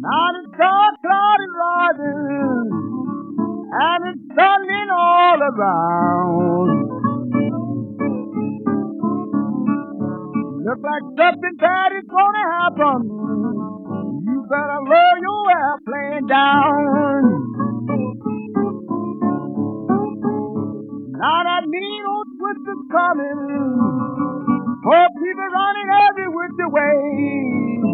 Now the dark cloud is rising and it's thundering all around. Look like something bad is gonna happen. You better lower your airplane down. Now that mean old twist is coming. Poor people running every which way.